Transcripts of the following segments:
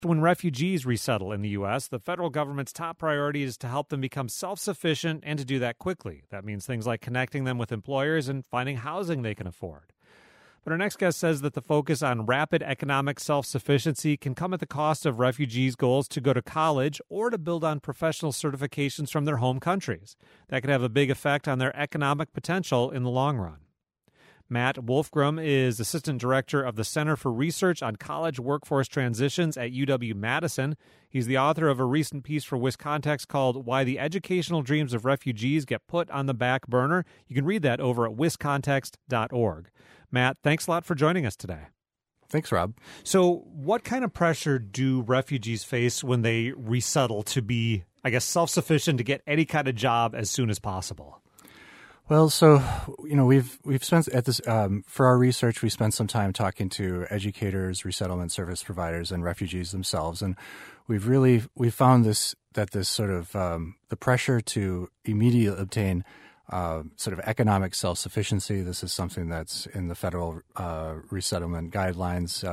When refugees resettle in the U.S., the federal government's top priority is to help them become self-sufficient and to do that quickly. That means things like connecting them with employers and finding housing they can afford. But our next guest says that the focus on rapid economic self-sufficiency can come at the cost of refugees' goals to go to college or to build on professional certifications from their home countries. That could have a big effect on their economic potential in the long run. Matt Wolfgram is Assistant Director of the Center for Research on College Workforce Transitions at UW-Madison. He's the author of a recent piece for WisContext called Why the Educational Dreams of Refugees Get Put on the Back Burner. You can read that over at wiscontext.org. Matt, thanks a lot for joining us today. Thanks, Rob. So what kind of pressure do refugees face when they resettle to be, self-sufficient to get any kind of job as soon as possible? Well, so, we've spent at this, for our research, we spent some time talking to educators, resettlement service providers, and refugees themselves. And we've found that this sort of, the pressure to immediately obtain sort of economic self-sufficiency. This is something that's in the federal resettlement guidelines.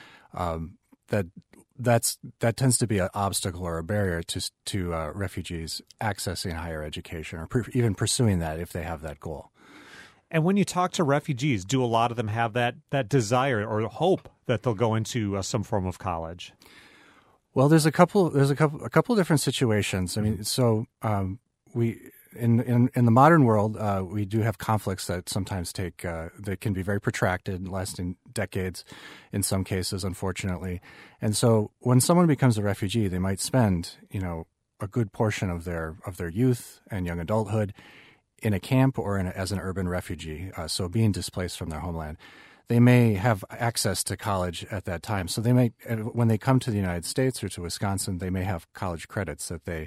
That tends to be an obstacle or a barrier to refugees accessing higher education or even pursuing that if they have that goal. And when you talk to refugees, do a lot of them have that desire or hope that they'll go into some form of college? Well, there's a couple of different situations. I mean, so we. In the modern world, we do have conflicts that sometimes that can be very protracted, lasting decades in some cases, unfortunately. And so when someone becomes a refugee, they might spend, a good portion of their youth and young adulthood in a camp or as an urban refugee, so being displaced from their homeland. They may have access to college at that time. So they may, when they come to the United States or to Wisconsin, they may have college credits that they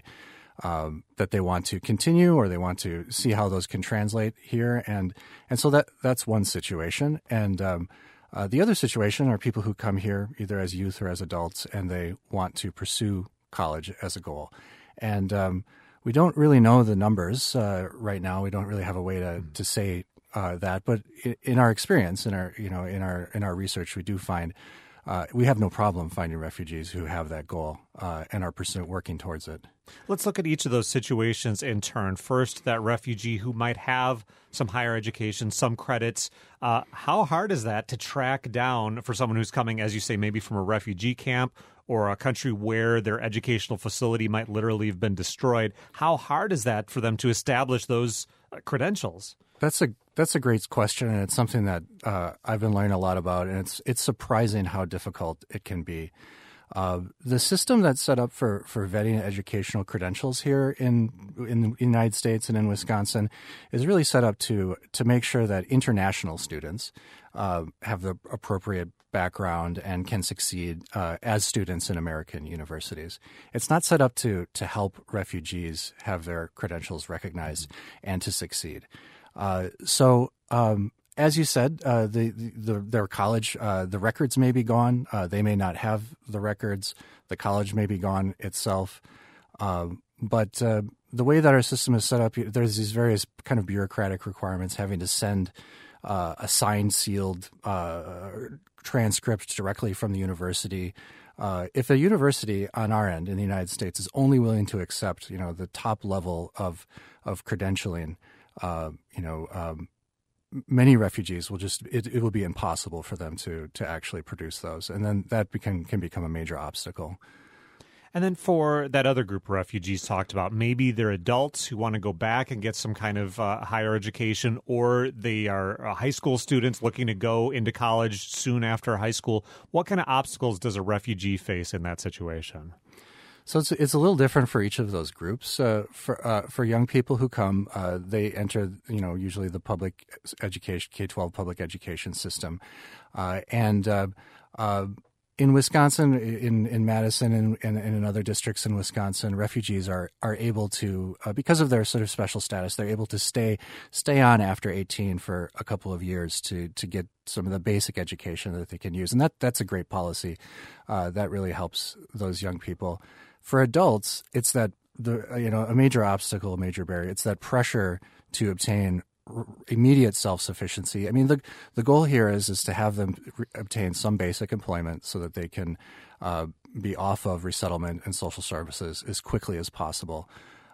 want to continue, or they want to see how those can translate here, and so that's one situation. And the other situation are people who come here either as youth or as adults, and they want to pursue college as a goal. And we don't really know the numbers right now. We don't really have a way to say that, but in our experience, in our research, we do find. We have no problem finding refugees who have that goal and are working towards it. Let's look at each of those situations in turn. First, that refugee who might have some higher education, some credits. How hard is that to track down for someone who's coming, as you say, maybe from a refugee camp or a country where their educational facility might literally have been destroyed? How hard is that for them to establish those credentials? That's a great question, and it's something that I've been learning a lot about, and it's surprising how difficult it can be. The system that's set up for vetting educational credentials here in the United States and in Wisconsin is really set up to make sure that international students have the appropriate background and can succeed as students in American universities. It's not set up to help refugees have their credentials recognized and to succeed. As you said, their college, the records may be gone. They may not have the records. The college may be gone itself. But the way that our system is set up, there's these various kind of bureaucratic requirements having to send a signed, sealed transcript directly from the university. If a university on our end in the United States is only willing to accept, the top level of credentialing, many refugees will it will be impossible for them to actually produce those, and then that can become a major obstacle. And then for that other group of refugees talked about, maybe they're adults who want to go back and get some kind of higher education, or they are high school students looking to go into college soon after high school. What kind of obstacles does a refugee face in that situation? So it's a little different for each of those groups. For young people who come, they enter usually the public education K-12 public education system, and in Wisconsin, in Madison, and in other districts in Wisconsin, refugees are able to, because of their sort of special status, they're able to stay on after 18 for a couple of years to get some of the basic education that they can use, and that's a great policy that really helps those young people. For adults, it's that a major obstacle, a major barrier. It's that pressure to obtain immediate self-sufficiency. I mean, the goal here is to have them obtain some basic employment so that they can be off of resettlement and social services as quickly as possible.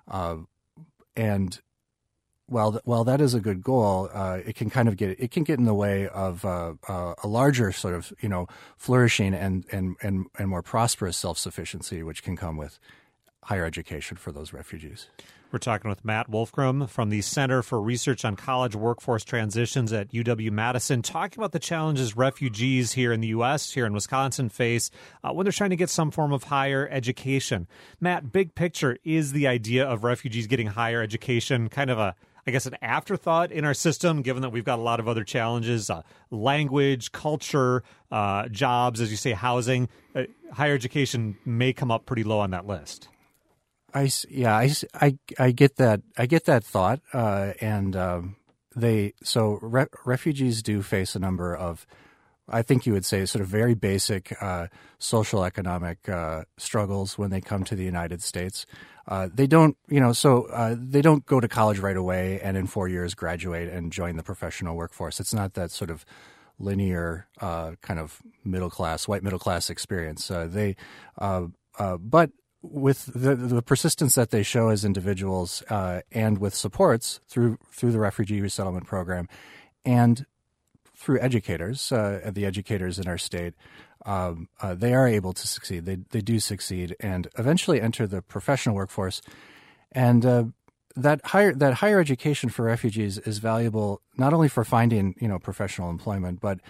And while that is a good goal, it can get in the way of a larger sort of flourishing and more prosperous self-sufficiency, which can come with higher education for those refugees. We're talking with Matt Wolfgram from the Center for Research on College Workforce Transitions at UW-Madison, talking about the challenges refugees here in the U.S., here in Wisconsin, face when they're trying to get some form of higher education. Matt, big picture, is the idea of refugees getting higher education kind of an afterthought in our system, given that we've got a lot of other challenges, language, culture, jobs, as you say, housing. Higher education may come up pretty low on that list. I get that. I get that thought, refugees do face a number of, I think you would say, sort of very basic social economic struggles when they come to the United States. They don't go to college right away and in 4 years graduate and join the professional workforce. It's not that sort of linear kind of white middle class experience. But with the persistence that they show as individuals and with supports through the refugee resettlement program and through educators, the educators in our state, they are able to succeed. They do succeed and eventually enter the professional workforce. And that higher education for refugees is valuable not only for finding professional employment, but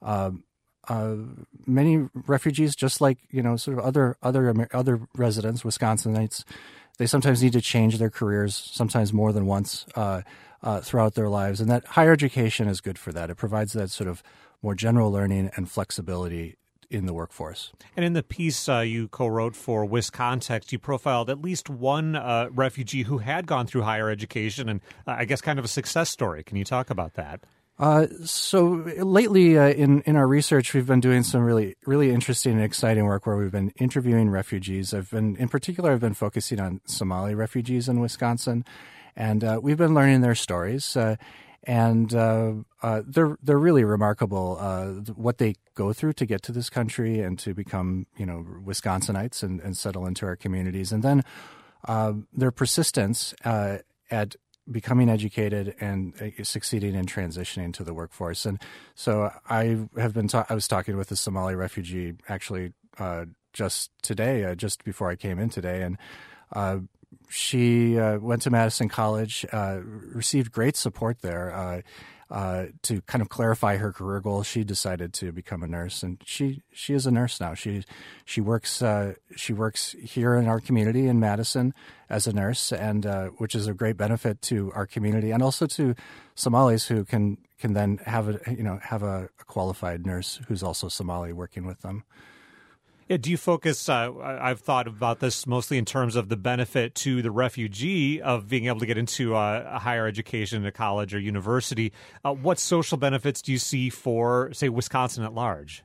many refugees, just like sort of other residents, Wisconsinites, they sometimes need to change their careers, sometimes more than once throughout their lives, and that higher education is good for that. It provides that sort of more general learning and flexibility in the workforce. And in the piece you co-wrote for WisContext, you profiled at least one refugee who had gone through higher education, and I guess kind of a success story. Can you talk about that? So lately in our research, we've been doing some really, really interesting and exciting work where we've been interviewing refugees. I've been focusing on Somali refugees in Wisconsin, and we've been learning their stories. And they're really remarkable, what they go through to get to this country and to become, Wisconsinites and settle into our communities. And then their persistence at becoming educated and succeeding in transitioning to the workforce. And so I was talking with a Somali refugee actually just today, just before I came in today, and she went to Madison College, received great support there to kind of clarify her career goals. She decided to become a nurse, and she is a nurse now. She works here in our community in Madison as a nurse, and which is a great benefit to our community and also to Somalis who can then have a qualified nurse who's also Somali working with them. Yeah, do you focus, I've thought about this mostly in terms of the benefit to the refugee of being able to get into a higher education, a college or university. What social benefits do you see for, say, Wisconsin at large?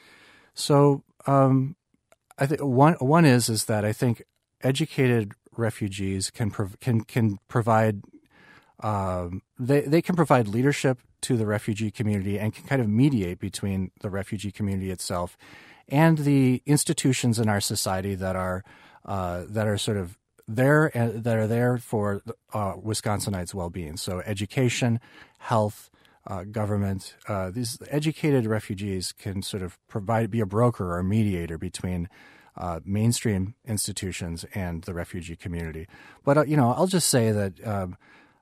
So I think one is that I think educated refugees can provide they can provide leadership to the refugee community and can kind of mediate between the refugee community itself and the institutions in our society that are sort of there and that are there for Wisconsinites' well-being. So education, health, government. These educated refugees can sort of be a broker or a mediator between mainstream institutions and the refugee community. But I'll just say that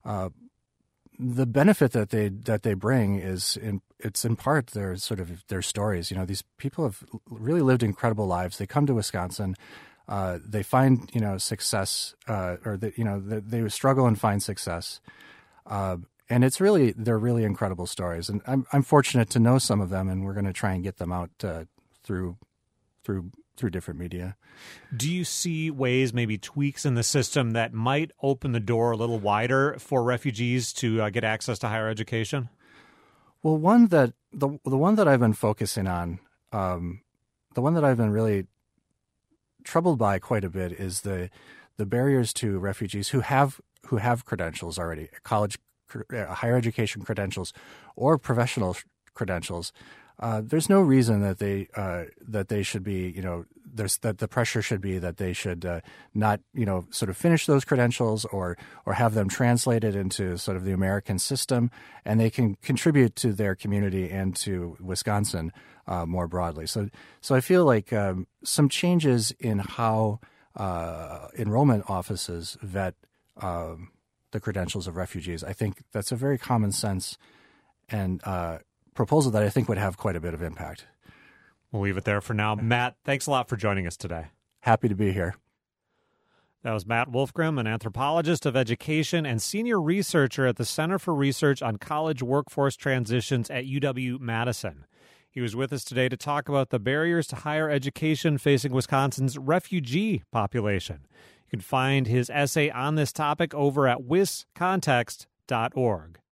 the benefit that they bring is it's in part their stories. These people have really lived incredible lives. They come to Wisconsin, they find success, they struggle and find success, and they're really incredible stories. And I'm fortunate to know some of them, and we're going to try and get them out through different media. Do you see ways, maybe tweaks in the system that might open the door a little wider for refugees to get access to higher education? Well, the one that I've been focusing on, the one that I've been really troubled by quite a bit is the barriers to refugees who have credentials already, higher education credentials or professional credentials. There's no reason that they should be the pressure should be that they should not sort of finish those credentials or have them translated into sort of the American system, and they can contribute to their community and to Wisconsin more broadly. So I feel like some changes in how enrollment offices vet the credentials of refugees, I think that's a very common sense and proposal that I think would have quite a bit of impact. We'll leave it there for now. Matt, thanks a lot for joining us today. Happy to be here. That was Matt Wolfgram, an anthropologist of education and senior researcher at the Center for Research on College Workforce Transitions at UW-Madison. He was with us today to talk about the barriers to higher education facing Wisconsin's refugee population. You can find his essay on this topic over at wiscontext.org.